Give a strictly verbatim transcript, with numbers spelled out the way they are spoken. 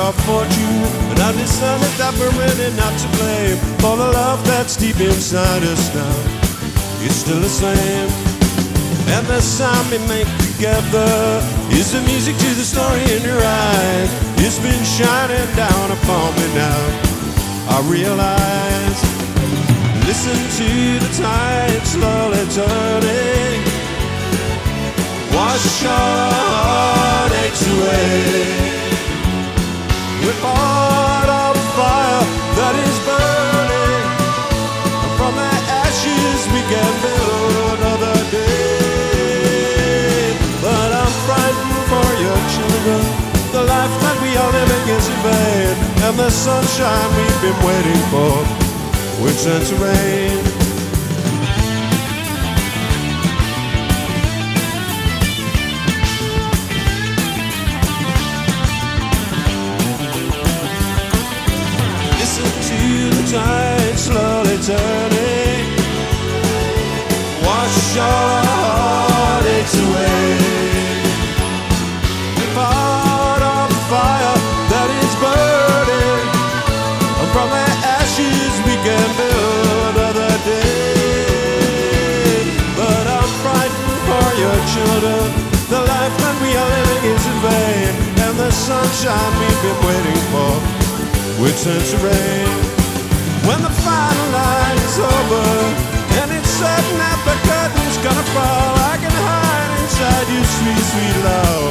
your fortune, and I decided that we're really not to blame for the love that's deep inside us now. It's still the same, and the sound we make together is the music to the story in your eyes. It's been shining down upon me now. I realize, listen to the tide slowly turning, wash your heartaches away. We're part of a fire that is burning, and from the ashes we can build another day. But I'm frightened for your children. The life that we are living is in vain, and the sunshine we've been waiting for will turn to rain. Tide slowly turning, wash all heartaches away. We're part of the fire that is burning, and from the ashes we can build another day. But I'm frightened for your children. The life that we are living is in vain, and the sunshine we've been waiting for will turn to rain. When the final night is over, and it's certain that the curtain's gonna fall, I can hide inside you, sweet, sweet love.